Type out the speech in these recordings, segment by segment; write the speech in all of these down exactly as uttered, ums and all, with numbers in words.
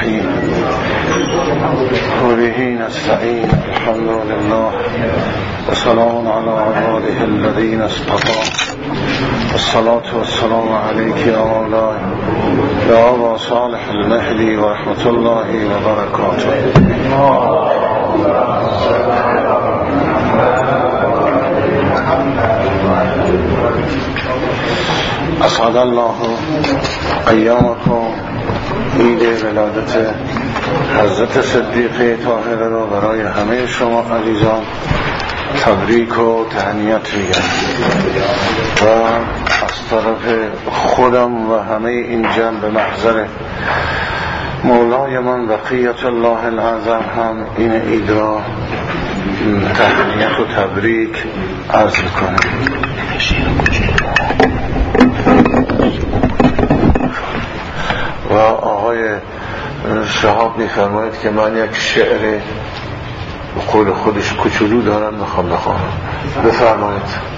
الرحيم وبه نستعين الحمد لله وسلام على عباده الذين اصطفى والصلاة والسلام عليك يا مولاي يا أبا صالح المهدي ورحمة الله وبركاته. اسعد الله ایامکم. عید ولادت حضرت صدیقه طاهره را برای همه شما عزیزان تبریک و تهنیت میگم و از طرف خودم و همه این جمع به محضر مولای من بقیت الله العظم هم این عید را تهنیت و تبریک عرض میکنم. و آقای شهاب میفرماید که من یک شعر به قول خودش کوچولو دارم میخوام بخوام. بفرمایید.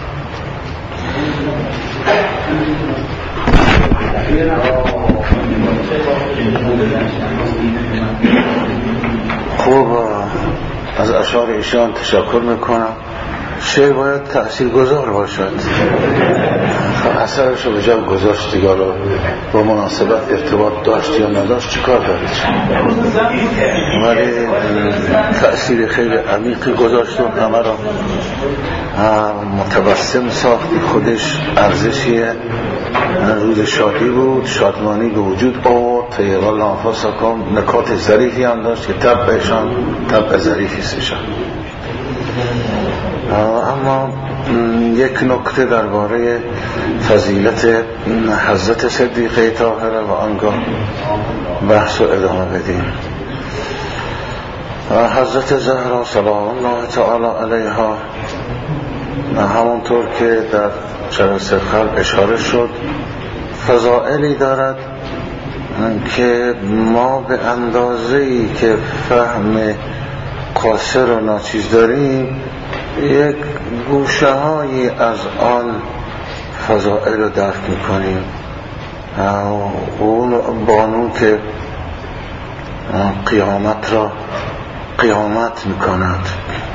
خوب از اشعار ایشان تشکر میکنم. شعر باید تأثیر گذار باشد. اثرش رو به جا گذاشت دیگه، با مناسبت ارتباط داشت یا نداشت چی کار دارید، ولی تأثیر خیلی عمیقی گذاشت و همه را متبسم ساخت. خودش ارزشیه. روز شادی بود، شادمانی به وجود آورد. طیب الله انفسکم نکات ظریفی هم داشت که طبعشان طبع ظریفی سشن. اما یک نکته درباره فضیلت حضرت صدیقه طاهره و آنگاه بحث و ادامه بدیم. حضرت زهرا سلام الله تعالی علیها همونطور که در جلسه قبل اشاره شد فضائلی دارد که ما به اندازه‌ای که فهم قاصر و ناچیز داریم یک گوشه هایی از آن فضائل رو درک میکنیم. اون بانو که قیامت را قیامت میکند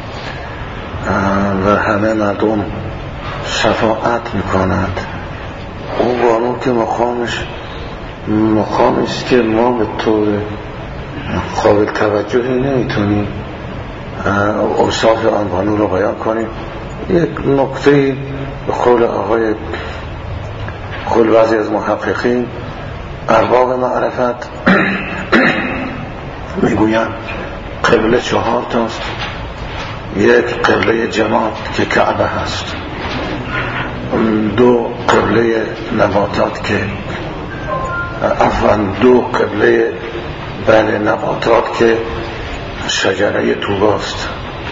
و همه مردم شفاعت میکند، اون بانو که مقامش مقامی است که ما به طور قابل توجهی نمیتونیم اوصاف آن بانو رو بیان کنیم. یک نکته به قول آقای قول بعضی از محققین ارباب معرفت میگویند قبله چهار تاست. یک قبله جماعت که کعبه هست، دو قبله نباتات که افغان دو قبله بله نباتات که شجره توباست،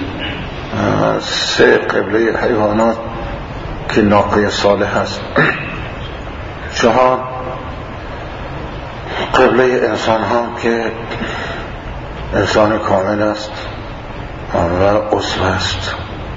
سه قبله حیوانات که ناقه صالح است، چهار قبله انسان ها که انسان کامل است و اسوه است.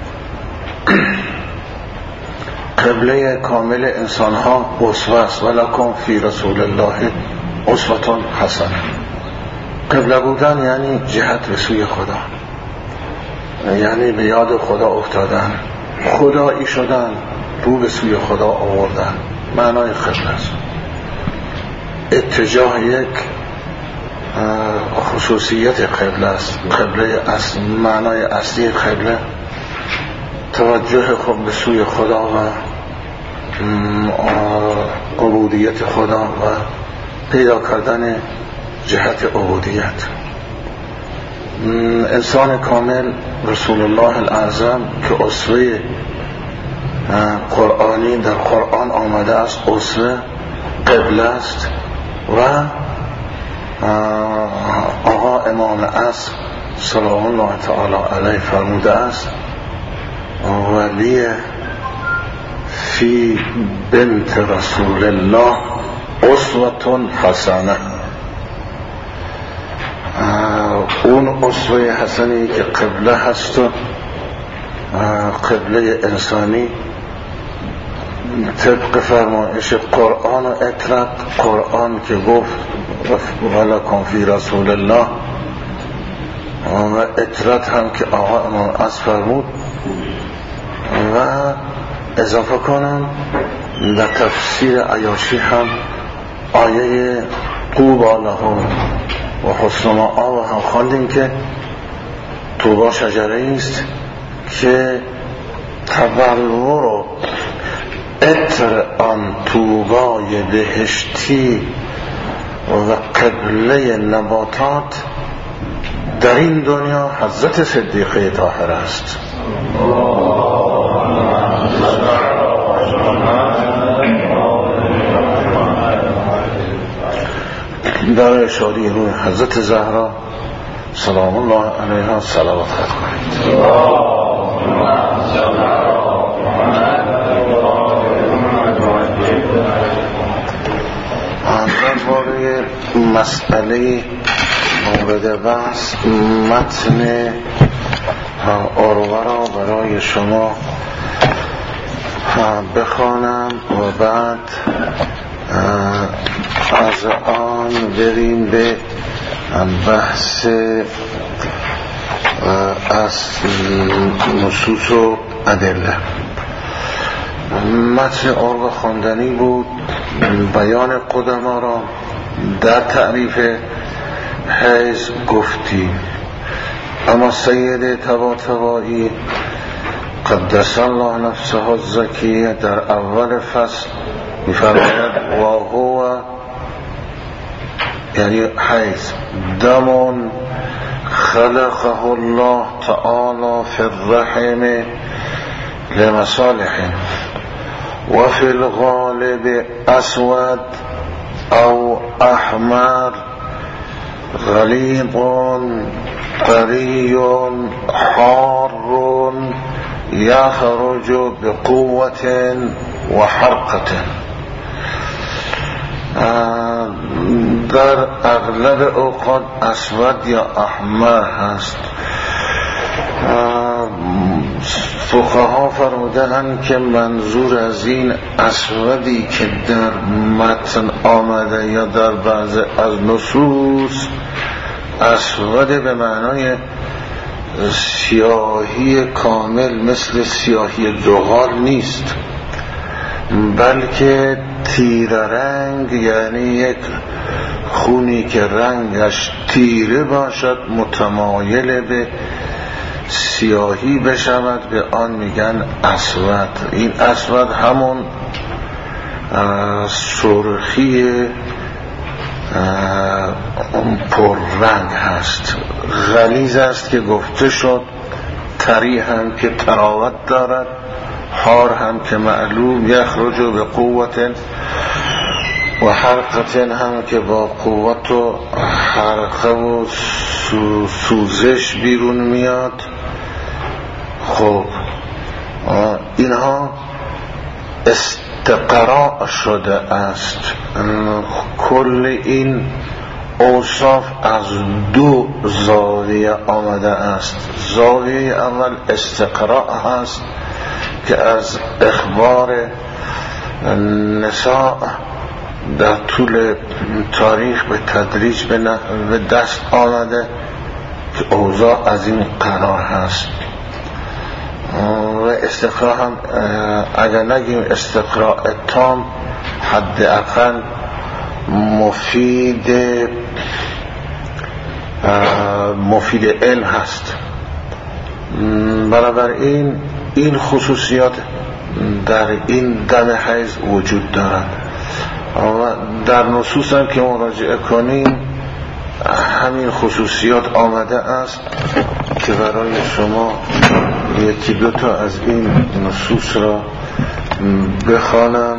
قبله کامل انسان ها اسوه است. ولکم فی رسول الله اسوة حسنه. قبله بودن یعنی جهت به سوی خدا، یعنی به یاد خدا افتادن، خدایی شدن، رو به سوی خدا آوردن. معنای قبله است. اتجاه یک خصوصیت قبله است. قبله اصل، معنای اصلی قبله توجه خود به سوی خدا و عبودیت خدا و پیدا کردن جهت عبودیت. انسان کامل رسول الله الاعظم که اسوه قرآنی در قرآن آمده است، اسوه قبله است. و آقا امام عصر سلام الله تعالی علیه فرموده است ولی فی بنت رسول الله اسوة حسنه. اون اسوه حسنی که قبله هست و قبله انسانی طبق فرمایش قرآن و اطلاق، قرآن که گفت ولکم فی رسول الله و اطرت هم که آقا امام از فرمود. و اضافه کنم در تفسیر عیاشی هم آیه طوبی لهم و حسن مآب هم خواندیم که طوبی شجره است که تبلور و عطر آن طوبای بهشتی و قبله نباتات در این دنیا حضرت صدیقه طاهر است. در شادی روی حضرت زهرا سلام الله علیها صلوات خط کنید. درباره مسئله مورد بحث متن عروه را برای شما بخوانم و بعد از آن بریم به بحث اصل نصوص و ادله. متن عروه خواندنی بود. بیان قدما را در تعریف حیض گفتیم، اما سید طباطبایی قدس الله نفسه الزکیه در اول فصل می‌فرماید و هو یعنی حیض دم خلقه الله تعالی فی الرحم لمصالحه و فی الغالب اسود او احمر غلیظ طری حار یخرج بقوة و حرقة. در اغلب اوقات اسود یا احمر هست. فقها فرمودند که منظور از این اسودی که در متن آمده یا در بعض از نصوص اسود به معنای سیاهی کامل مثل سیاهی زغال نیست، بلکه تیره رنگ، یعنی یک خونی که رنگش تیره باشد متمایل به سیاهی بشود، به آن میگن اسود. این اسود همون سرخی پر رنگ هست. غلیظ است که گفته شد، طری هم که طراوت دارد، حار هم که معلوم یخرج به قوت و حرقت هم که با قوت و حرقه و سوزش بیرون میاد. خب اینها استقراء شده است. کل این اوصاف از دو زاویه آمده است. زاویه اول استقراء هست که از اخبار نساء در طول تاریخ به تدریج به دست آمده که اوضاع از این قرار هست. و استقراء هم اگر نگیم استقراء تام، حد اقل مفید مفید علم هست. بنابراین این خصوصیات در این دم حیض وجود دارد و در نصوص هم که مراجعه کنیم همین خصوصیات آمده است که برای شما یکی دو تا از این نصوص را بخوانم.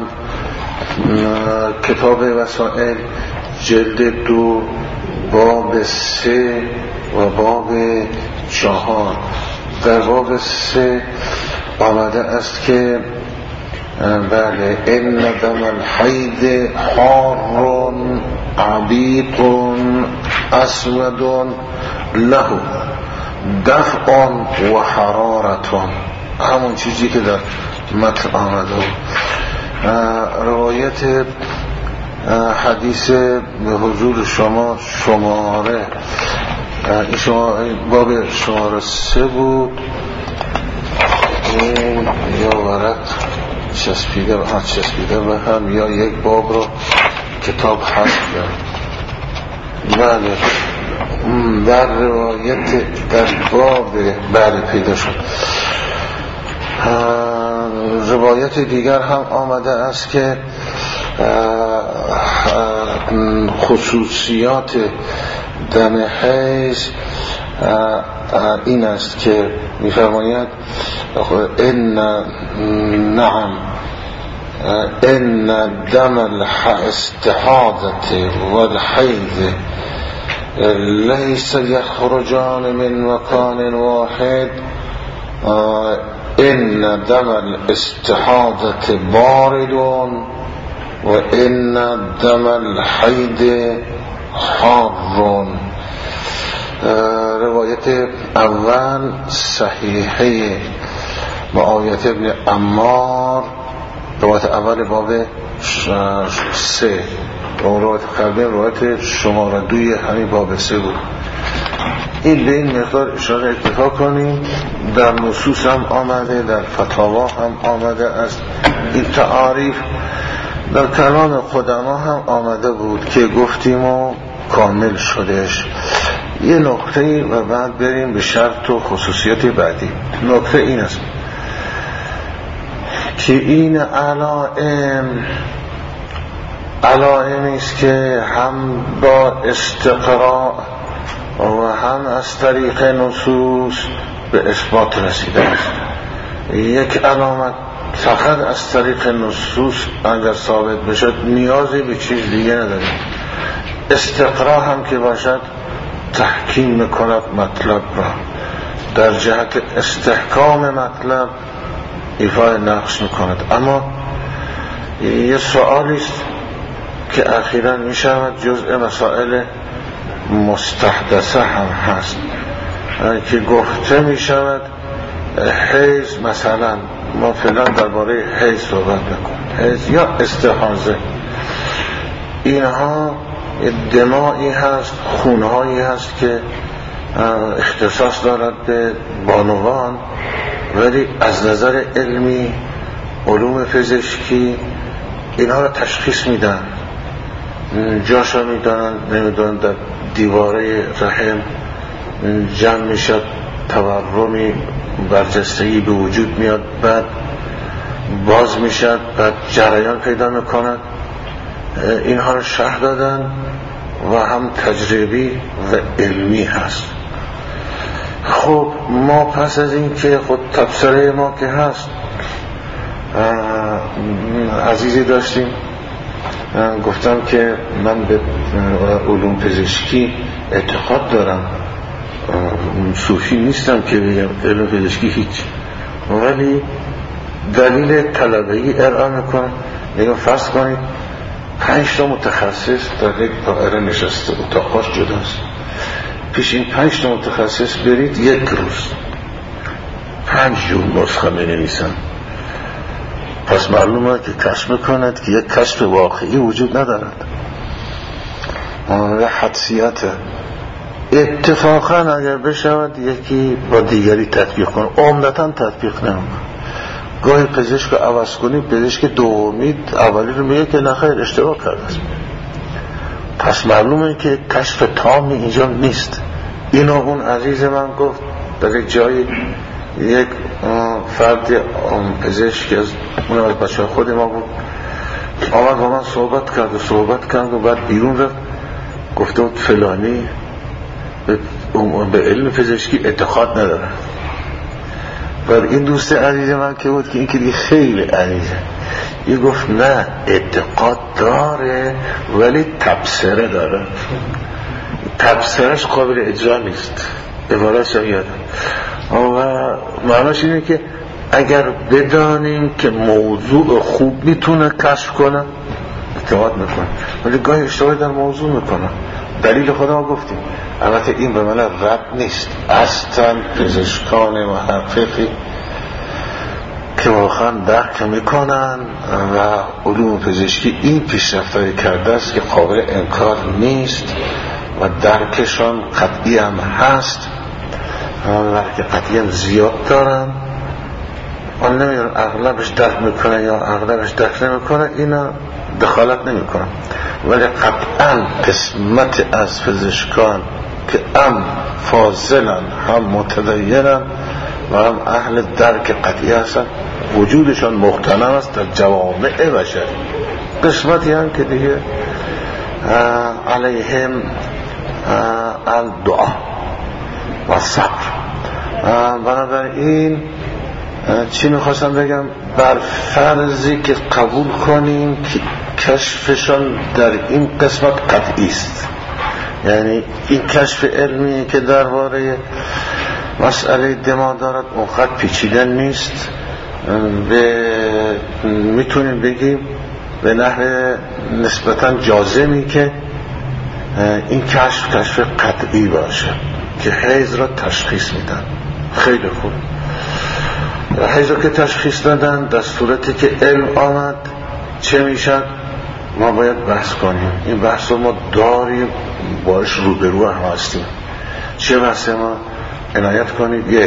کتاب وسائل جلد دو باب سه و باب چهار. در باب سه آمده است که بله ان دم الحید حار عبیق اسود له دفع و حرارت، همون چیزی که در متن آمده. روایت حدیث به حضور شما شماره این شما باب شماره سه بود. این یا ورق چسبیده و هم چسبیده و هم یا یک باب رو کتاب حذف کرد. بله در روایت در باب بله پیدا شد. روایت دیگر هم آمده است که خصوصیات دم حیض این است که می‌فرماید ان نعم ان دم الاستحاضة والحیض لیس یخرجان من مکان واحد ان دم الاستحاضة بارد و ان دم الحیض حار. روایت اول صحیحه با آیت ابن عمار، روایت اول باب سه و روایت قبل روایت شماره دوی همین باب سه بود. این به این مقدار اشاره اکتفا کنیم. در نصوص هم آمده، در فتاوا هم آمده است این تعاریف، در کلام قدما هم آمده بود که گفتیم و کامل شدش. یه نکته و بعد بریم به شرط و خصوصیات بعدی. نکته این است که این علائم علائمی است که هم با استقراء و هم از طریق نصوص به اثبات رسیده است. یک علامت فقط از طریق نصوص اگر ثابت بشد نیازی به چیز دیگه نداریم. استقراء هم که باشد تحکیم میکند مطلب را، در جهت استحکام مطلب ایفای نقص میکند. اما یه سؤالی است که اخیراً میشود جزء مسائل مستحدثه هم هست که گفته میشود حیض، مثلا ما فعلا درباره حیض صحبت نکنیم، حیض یا استحاضه، اینها دمایی هست، خونهایی هست که اختصاص دارد به بانوان، ولی از نظر علمی علوم پزشکی اینها را تشخیص میدن، جاشا میدانن، نمیدانن در دیواره رحم جمع میشد، تورمی برجستگی به وجود میاد، بعد باز میشد، بعد جریان پیدا میکند. اینها را شرح دادن و هم تجربی و علمی هست. خب ما پس از این که خود تبصره ما که هست، عزیزی داشتیم گفتم که من به علوم پزشکی اعتقاد دارم، صوفی نیستم که بگم علوم پزشکی هیچ، ولی دلیل طلبه‌ای ارائه میکنم. میگم فرض کنید پنج تا متخصص در یک دایره نشسته، اتاقاش جداست، پیش این پنج تا متخصص برید یک روز پنج جور نسخه می‌نویسن، پس معلومه که کشف میکند که یک کشف واقعی وجود ندارد و حدسیاته. اتفاقا اگر بشود یکی با دیگری تطبیق کنه، عمدتا تطبیق نمیکنه. گاهی پزشک رو عوض کنی، پزشک دومی اولی رو میگه که نخیر اشتباه کرده است. پس معلومه که کشف تامی اینجا نیست. اینو اون عزیز من گفت در یک جایی، یک فرد پزشک از اون از بچه خود ما بود، آمد با من صحبت کرد و صحبت کرد و بعد بیرون رفت، گفته بود فلانی به, به علم پزشکی اعتقاد نداره. ولی این دوست عزیز من که بود که این که خیلی عزیزه، یه گفت نه اعتقاد داره ولی تبصره داره، تبصرهش قابل اجرا نیست، عبارتش یادم. و معناش اینه که اگر بدانیم که موضوع خوب میتونه کشف کنه اعتقاد میکنه، ولی گاهی اشتباهی در موضوع میکنه. دلیل خدا ما گفتیم، البته این به من رد نیست، اصلا پزشکان محققی که واقعا درک میکنن و علوم پزشکی این پیشرفت‌هایی کرده است که قابل انکار نیست و درکشان قطعی هم هست و که قطعی هم زیاد دارن. من نمیدونم اغلبش درک میکنه یا اغلبش درک نمیکنه، اینا دخالت نمیکنم، ولی قطعا قسمت از پزشکان که هم فاضلن هم متدینن و هم اهل درک قطعی هستن وجودشان مختنم است در جوامع بشری. قسمتی هم که دیگه علیهم الدعا و صبر. بنابراین چی میخواستم بگم؟ بر فرضی که قبول کنیم که کشفشان در این قسمت قطعی است، یعنی این کشف علمی که درباره مسئله دماغ دارد اونقدر پیچیده نیست، به میتونیم بگیم به نحو نسبتا جازمی که این کشف کشف قطعی باشه که حیض را تشخیص میدن. خیلی خوب، حیض را که تشخیص دادن در صورتی که علم آمد چه میشد؟ ما باید بحث کنیم. این بحث رو ما داریم، باش روبرو هم هستیم. چه بحثه؟ ما عنایت کنید. یک،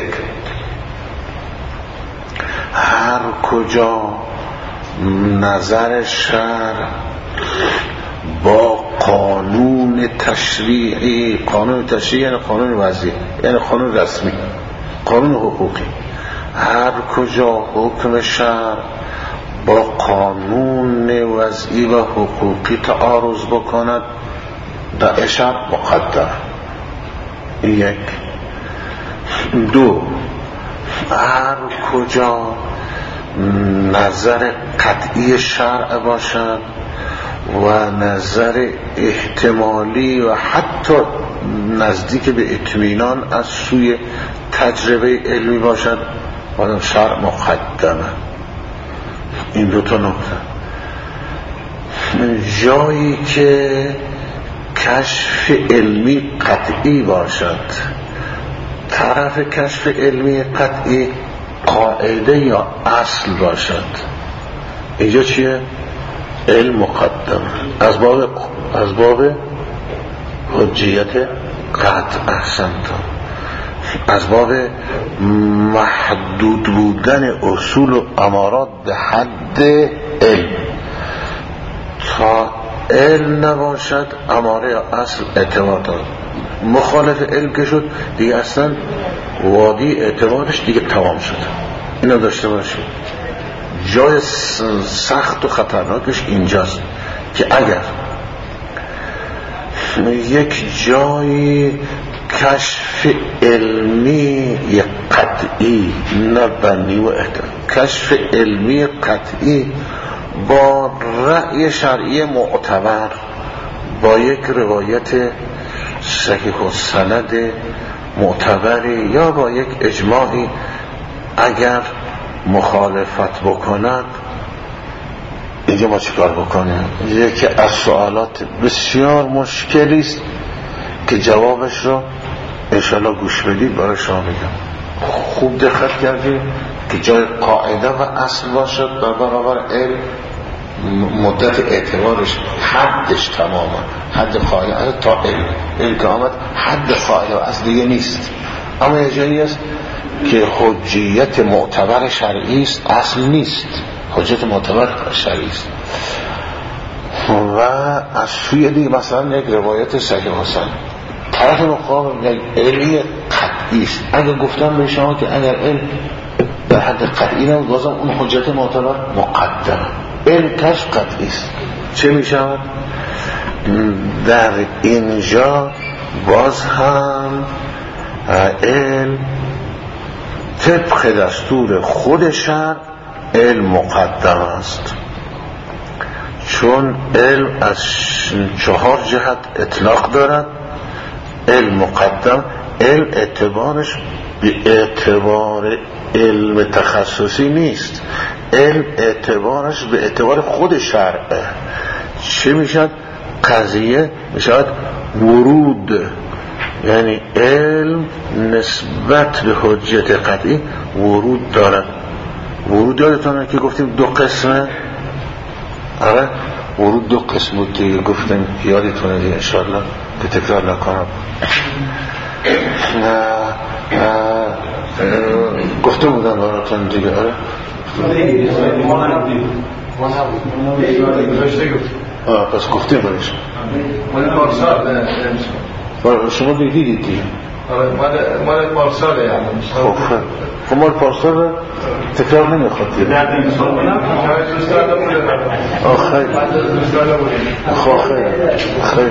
هر کجا نظر شرع با قانون تشریعی، قانون تشریعی یعنی قانون وضعی، یعنی قانون رسمی، قانون حقوقی، هر کجا حکم شرع با قانون وضعی و حقوقی تعارض بکند در شرع مقدر. یک. دو، هر کجا نظر قطعی شرع باشد و نظر احتمالی و حتی نزدیک به اطمینان از سوی تجربه علمی باشد و شرع مقدمه. این دو تا نکته. جایی که کشف علمی قطعی باشد، طرف کشف علمی قطعی قاعده یا اصل باشد، اینجا چیه؟ علم مقدم از باب از باب حجیت قطع. احسنت. از باب محدود بودن اصول و امارات به حد علم. تا علم نباشد اماره یا اصل اعتبار دارد. مخالف علم که شد دیگه اصلا وادی اعتبارش دیگه تمام شد. اینو داشته باشید. جای سخت و خطرناکش اینجاست که اگر یک جایی کشف علمی قطعی نبنی و احتمال کشف علمی قطعی با رأی شرعی معتبر، با یک روایت صحیح و سند معتبری یا با یک اجماعی اگر مخالفت بکند، اینجا ما چیکار بکنیم؟ یکی از سوالات بسیار مشکلی است که جوابش رو انشالله گوش بدید برای شما میگم. خوب دقت کردید که جای قاعده و اصل باشد در برابر علم، مدت اعتبارش حدش تمامه، حد قاعده تا علم. علم که آمد حد قاعده و اصل دیگه نیست، اما یه جایی است که حجیت معتبر شرعی است، اصل نیست، حجیت معتبر شرعی است. و از سوی دیگه مثلا یک روایت صحیح حسن طرف مقابل یک علمی قطعی است. اگر گفتم به شما که اگر علم در حد قطعی نبود بازم اون حجیت معتبر مقدم. علم کشف قطعی است. چه می شود؟ در اینجا باز هم علم طبق دستور خود شرع علم مقدم است، چون علم از چهار جهت اطلاق دارد. علم مقدم، علم اعتبارش به اعتبار علم تخصصی نیست، علم اعتبارش به اعتبار خود شرعه. چه میشد؟ قضیه میشد ورود، یعنی علم نسبت به حجت قطعی ورود دارد. ورود یادتونه که گفتیم دو قسمه؟ آره ورود دو قسم بود دیگه، گفتیم یادتونه دیگه انشاءالله که تکرار نکنم. گفته بودم براتون دیگه. آره آه پس گفتیم برش شما دیدید دیگه مال پارساله یعنی خب خب مال پارساله تکرار نمیخواد دیگه در این سال بودم دوستان نبوده آخه خب خیلی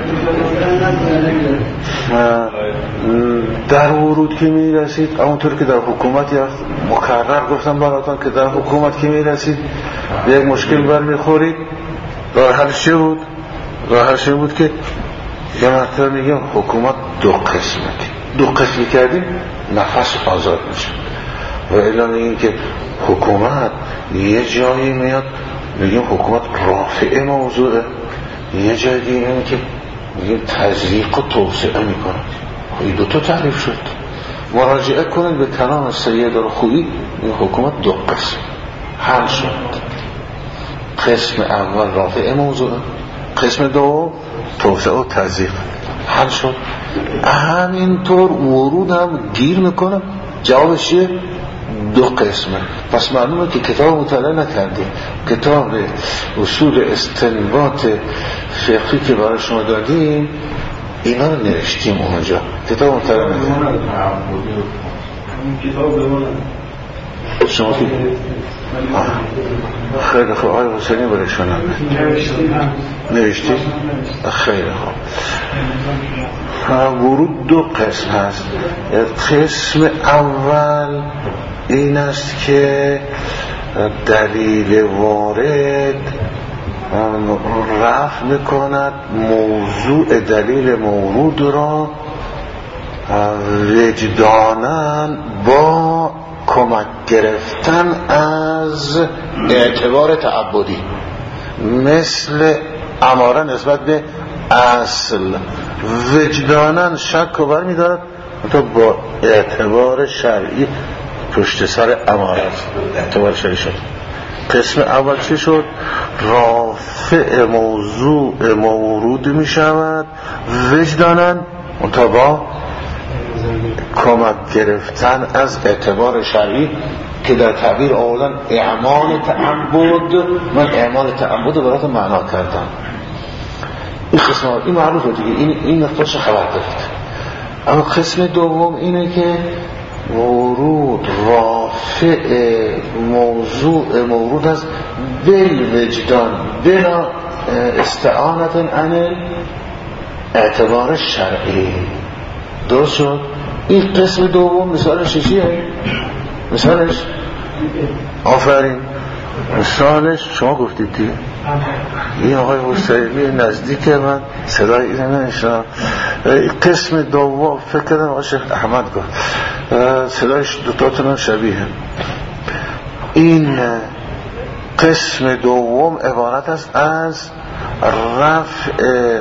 در ورود که میرسید همونطور که در حکومتی مکرر گفتم براتون که در حکومت که میرسید یک مشکل برمیخورید، راه حلش چه بود؟ راه حلش بود که یه مرتبه میگیم حکومت دو قسمتی دو قسمی کردیم نفس آزاد میشه. و اعلام میگیم که حکومت یه جایی میاد میگیم حکومت رافع موضوعه، یه جایی دیگه میگیم که میگیم تضییق و توسعه میکنه. این دوتا تعریف شد. مراجعه کنید به کلام سید الخویی، این حکومت دو قسم حل شد. قسم اول رافع موضوعه، قسم دوم توسعه و تضییق حل شد. همینطور ورود هم گیر میکنه، جوابش چیه؟ دو قسمه. پس معلومه که کتاب مطالعه نکردیم، کتاب اصول استنباط فقهی که برای شما دادیم اینا رو نوشتیم اونجا، کتاب مطالعه نکردیم. شما که خیلی خوب آقای حسینی برای شما نوشتی؟ خیلی خوب. ورود دو قسم هست. قسم اول این است که دلیل وارد رفع میکند موضوع دلیل مورود را وجداناً با کمک گرفتن از اعتبار تعبدی، مثل اماره نسبت به اصل وجداناً شک و بر می‌دارد تا با اعتبار شرعی پشت سر اماره است. اعتبار شرعی شد. قسم اول چی شد؟ رافع موضوع مورود می شود وجداناً تا با کمک گرفتن از اعتبار شرعی که در تعبیر آوردن اعمال تعبد. من اعمال تعبد براتون معنا کردم. این قسم این معروفه دیگه، این این نقطه‌اش خبر دارید. اما قسم دوم اینه که ورود رافع موضوع مورود از بالوجدان بلا استعانت عن اعتبار شرعی. درست شد؟ این قسم دوم مثالش چیه؟ مثالش آفرین مثالش شما گفتید دیگه. این آقای حسینی نزدیک من صدای اینه نمیشنم. قسم دوم فکر کردم آقای شیخ احمد گفت، صدایش دوتاتون شبیه. این قسم دوم عبارت است از رفع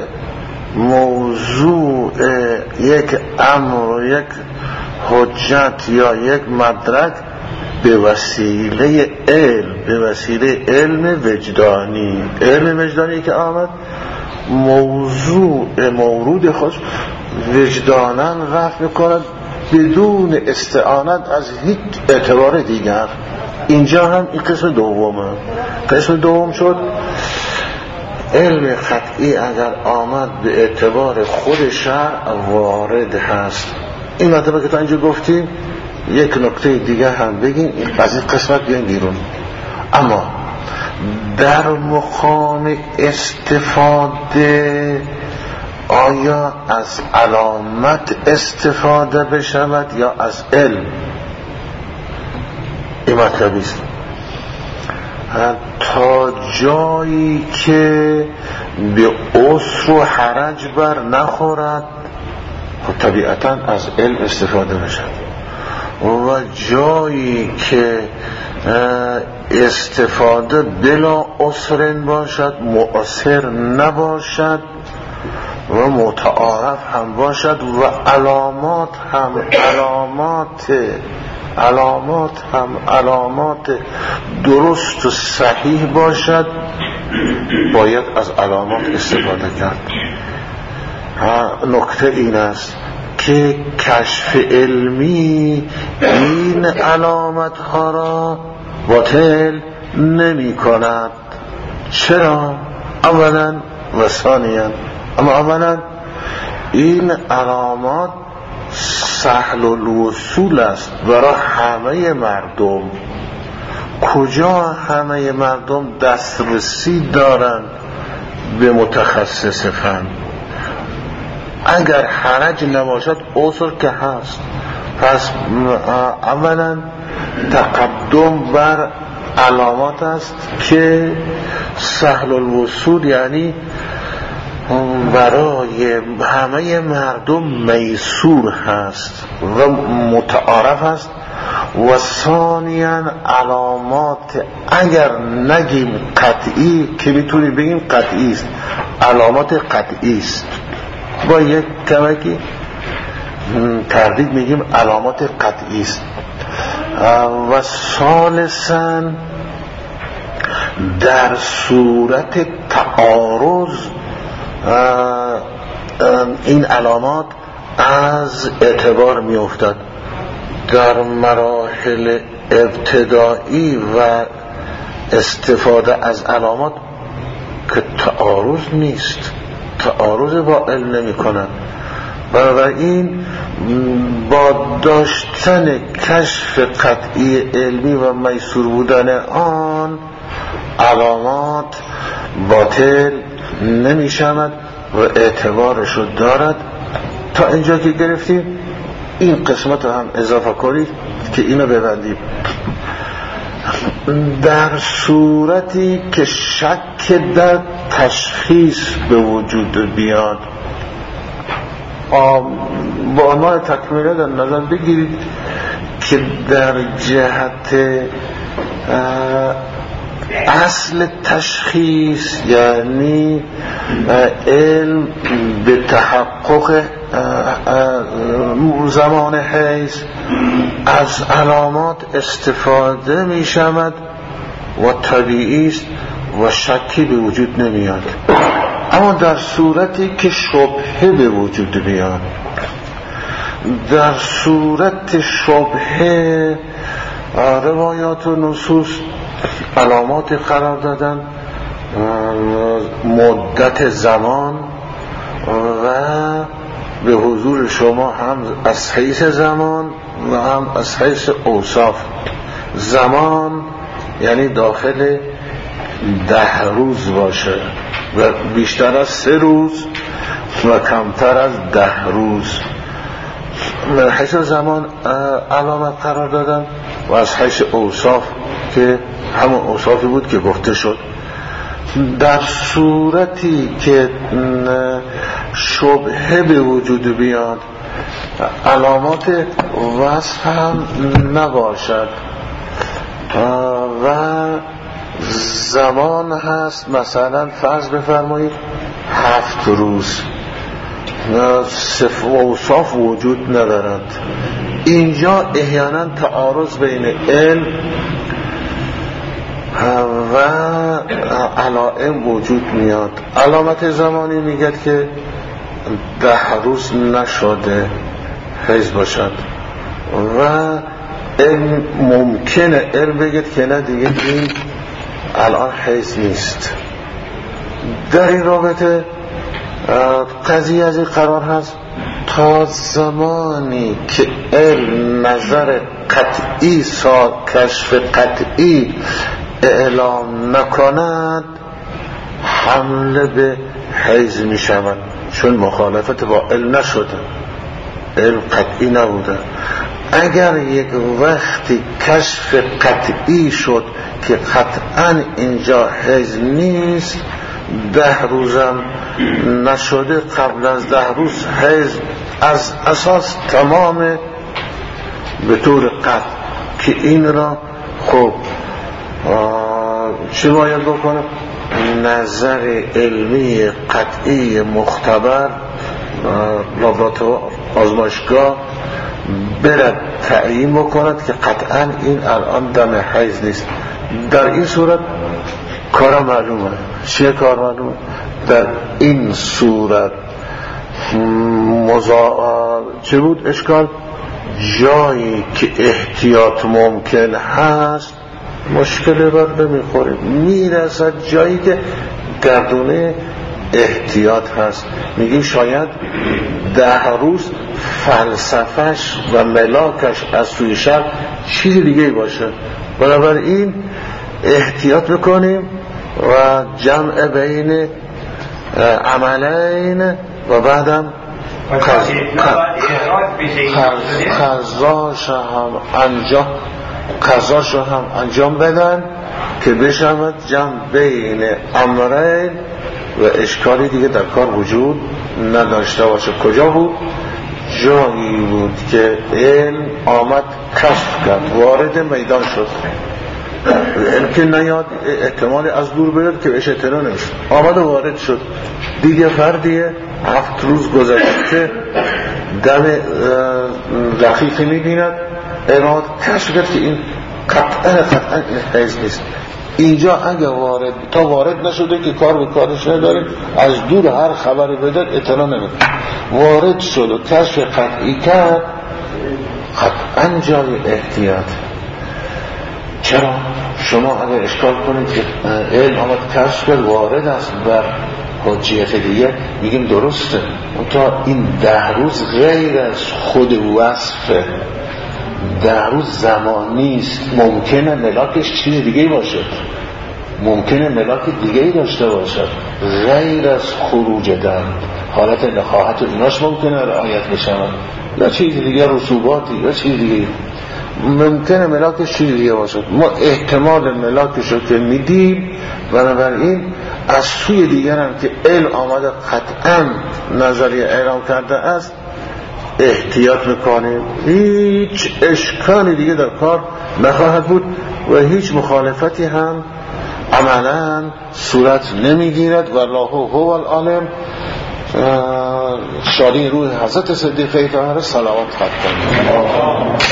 موضوع یک امر و یک حجت یا یک مدرک به وسیله علم، به وسیله علم وجدانی. علم وجدانی که آمد موضوع مورود خودش وجداناً رفع میکند بدون استعانت از هیچ اعتبار دیگر. اینجا هم این قسم دومه. قسم دوم شد علم قطعی اگر آمد به اعتبار خود شرع وارد هست. این مطلبه که تا اینجا گفتیم یک نکته دیگه هم بگیم از این قسمت بیایم بیرون. اما در مقام استفاده آیا از علامت استفاده بشود یا از علم؟ این مطلبی است. تا جایی که به عسر و حرج بر نخورد خب طبیعتاً از علم استفاده بشد، و جایی که استفاده بلا عسر باشد، مؤثر نباشد و متعارف هم باشد و علامات هم علامات علامات هم علامات درست و صحیح باشد باید از علامات استفاده کرد. نکته این است که کشف علمی این علامت ها را باطل نمی کند. چرا؟ اولا و ثانیا، اما اولا این علامات سهل الوصول است برای همه مردم. کجا همه مردم دسترسی دارند به متخصص فن؟ اگر حرج نباشد عذر که هست. پس اولا تقدم بر علامات است که سهل الوصول، یعنی برای همه مردم میسور هست و متعارف است. و ثانیاً علامات اگر نگیم قطعی که میتونیم بگیم قطعی است، علامات قطعی است، با یک کمکی تردید میگیم علامات قطعی است. و ثالثاً در صورت تعارض این علامات از اعتبار می افتد. در مراحل ابتدایی و استفاده از علامات که تعارض نیست، تعارض با علم نمی کنند. بنابراین با داشتن کشف قطعی علمی و میسور بودن آن علامات باطل نمی شود و اعتبارشو دارد. تا اینجا که گرفتیم این قسمت رو هم اضافه کنید که اینو ببندیم. در صورتی که شک در تشخیص به وجود بیاد، با عنوان تکمیله در نظر بگیرید که در جهت اصل تشخیص، یعنی علم به تحقق زمان حیض، از علامات استفاده می شود و طبیعی است و شکی به وجود نمیاد. اما در صورتی که شبهه به وجود بیاد، در صورت شبهه روایات و نصوص علامات قرار دادن، مدت زمان و به حضور شما هم از حیث زمان و هم از حیث اوصاف. زمان یعنی داخل ده روز باشه و بیشتر از سه روز و کمتر از ده روز. من حیث زمان علامت قرار دادن و از حیث اوصاف که همون اوصافی بود که گفته شد. در صورتی که شبهه به وجود بیاد، علامات وصف هم نباشد و زمان هست، مثلا فرض بفرمایید هفت روز، صف و اوصاف وجود ندارد، اینجا احیانا تعارض بین علم و علائم وجود میاد. علامت زمانی میگه که ده روز نشده حیض باشد و علم ممکنه علم بگه که نه دیگه این الان حیض نیست. در این رابطه قضیه از این قرار هست تا زمانی که علم نظر قطعی سا کشف قطعی اعلام نکند حمله به حیض می شود، چون مخالفت با علم نشده، علم قطعی نبوده. اگر یک وقتی کشف قطعی شد که قطعا اینجا حیض نیست، ده روزم نشده، قبل از ده روز حیض از اساس تمام به طور قطع، که این را خب چه باید بکنه؟ نظر علمی قطعی مختبر، لابراتوار، آزمایشگاه برد تعیین بکند که قطعا این الان دم حیض نیست. در این صورت کار معلومه. چیه کار معلومه؟ در این صورت مزا... چه بود اشکال؟ جایی که احتیاط ممکن هست مشکل بر نمیخوریم، میرسد جایی که گردونه احتیاط هست. میگی شاید ده روز فلسفش و ملاکش از سوی شب چیز دیگه باشه، بنابراین احتیاط میکنیم و جمع بین عملین و بعدم قضاش هم انجام قضاش هم انجام بدن که بشود جمع بین امرین و اشکالی دیگه در کار وجود نداشته باشه. کجا بود؟ جایی بود که علم آمد کشف کرد، وارد میدان شد. علم که نیاد احتمال از دور بیاد که بهش اطلاع نمیشه، آمد و وارد شد. دیگه فردیه هفت روز گذشته دم رخیفی میبیند، علم کشف کرد که این قطعا قطعا حیض نیست. اینجا اگه وارد تا وارد نشده که کار به کارش نداریم، از دور هر خبری بداد اطلاع نمیده. وارد شد و کشف قطعی کرد، قطعا جای احتیاط. چرا؟ شما اگر اشکال کنید که علم آمد کشف کرد وارد است بر حجیت دیگه، میگیم درسته، تا این ده روز غیر از خود وصفه، ده روز زمانی است. ممکنه ملاکش چیز دیگه باشه، ممکنه ملاک دیگه داشته باشد غیر از خروج دم، حالت نخاحت و ایناش ممکنه رعایت بشن، یا چیز دیگه، رسوباتی یا چیز دیگه، ممکنه ملاکش چیز دیگه باشد. ما احتمال ملاکش رو که میدیم، بنابراین از سوی دیگر هم که علم آمده قطعا نظریه اعلام کرده است احتیاط میکنیم. هیچ اشکالی دیگه در کار نخواهد بود و هیچ مخالفتی هم عملا صورت نمیگیرد. و الله هو العالم. شادی روح حضرت صدیقه طاهره صلوات خط کنید.